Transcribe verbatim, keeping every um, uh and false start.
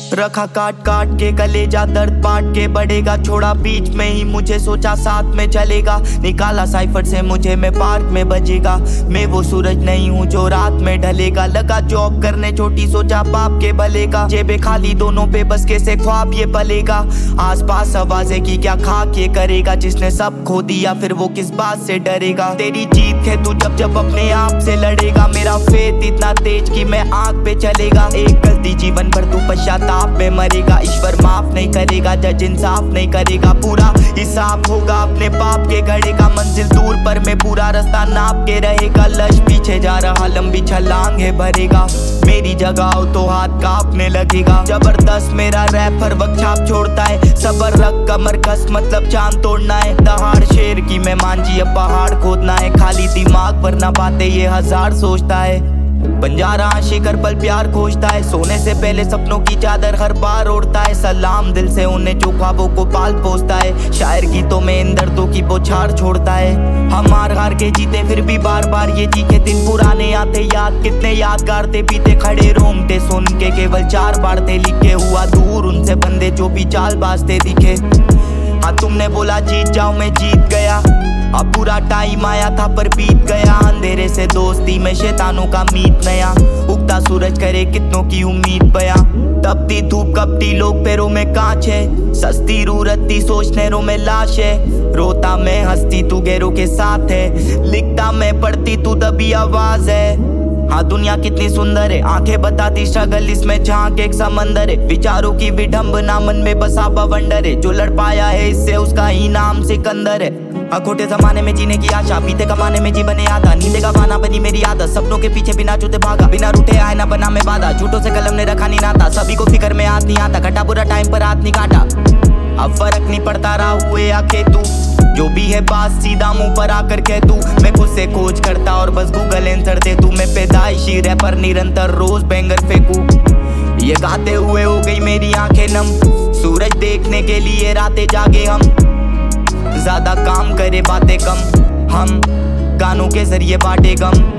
रखा काट काट के कलेजा दर्द बांट के बढ़ेगा, छोड़ा बीच में ही मुझे सोचा साथ में चलेगा। निकाला साइफर से मुझे मैं पार्क में बजेगा, मैं वो सूरज नहीं हूँ जो रात में ढलेगा। लगा जॉब करने छोटी सोचा बाप के भले का, जेबे खाली दोनों पे बस कैसे ख्वाब ये पलेगा। आसपास आवाजें की क्या खाक ये करेगा, जिसने सब खो दिया फिर वो किस बात से डरेगा। तेरी जीत है तू जब जब अपने आप से लड़ेगा, मेरा फेथ इतना तेज कि मैं आग पे चलेगा। एक गलती जीवन भर तू पश्चाताप में मरेगा, ईश्वर माफ नहीं करेगा, जज इंसाफ नहीं करेगा। पूरा हिसाब होगा अपने पाप के घड़े का, मंजिल दूर पर मैं पूरा रास्ता नाप के रहेगा। लश पीछे जा रहा लंबी छलांग है भरेगा, मेरी जगह हो तो हाथ कांपने लगेगा। जबरदस्त मेरा रैप हर वक्त छाप छोड़ता है, सबर रख कमर कस मतलब चांद तोड़ना है। दहाड़ शेर की मैं मांझी अब पहाड़ खोदना है, खाली दिमाग वरना बातें ये हजार सोचता है। बंजारा शिकर पल प्यार खोजता है, सोने से पहले सपनों की चादर हर बार ओढ़ता है। सलाम दिल से उन्हें जो ख्वाबों को पाल पोसता है, शायर गीतों में इन दर्दों की बौछार छोड़ता है। हम हार हार के जीते फिर भी बार बार ये चीखे, दिन पुराने आते याद कितने यादगार थे बीते। खड़े रोमते सुन के केवल चार बार थे लिखे, हुआ दूर उनसे बंदे जो भी चाल बाजते दिखे। हाँ तुमने बोला जीत जाओ मैं जीत गया, अब पूरा टाइम आया था पर बीत गया। अंधेरे से दोस्ती में शैतानों का मीत नया, उगता सूरज करे कितनों की उम्मीद बया। तपती धूप कपटी लोग पैरों में कांच है, सस्ती रू रत्ती सोच नहरों में लाश है। रोता मैं हंसती तू गैरों के साथ है, लिखता मैं पढ़ती तू दबी आवाज है। हाँ दुनिया कितनी सुंदर है, आंखें बताती स्ट्रगल इसमें झांक एक समंदर है। विचारों की विडंबना मन में बसा बवंडर है, जो लड़ पाया है इससे उसका ही नाम सिकंदर है। हाँ खोटे जमाने में जीने की आशा, बीते कमाने में जीवन आता। नींदे का खाना बनी मेरी आदत, सपनों के पीछे बिना जूते भागा। बिना रूठे आए ना बना में बाधा, झूठों से कलम ने रखा नहीं नाता। सभी को फिक्र में हाथ नहीं आता, घटा बुरा टाइम पर हाथ नहीं काटा। अब फर्क नहीं पड़ता रहा हुए आके तू, जो भी है बात सीधा मुंह पर आकर कह तू। मैं खुद से खोज करता और बस गूगल आंसर दे तू। मैं पैदाइशी रैपर निरंतर रोज बैंगर फेंकू, ये गाते हुए हो गई मेरी आंखें नम। सूरज देखने के लिए रातें जागे हम, ज्यादा काम करे बातें कम, हम गानों के जरिए बांटे गम।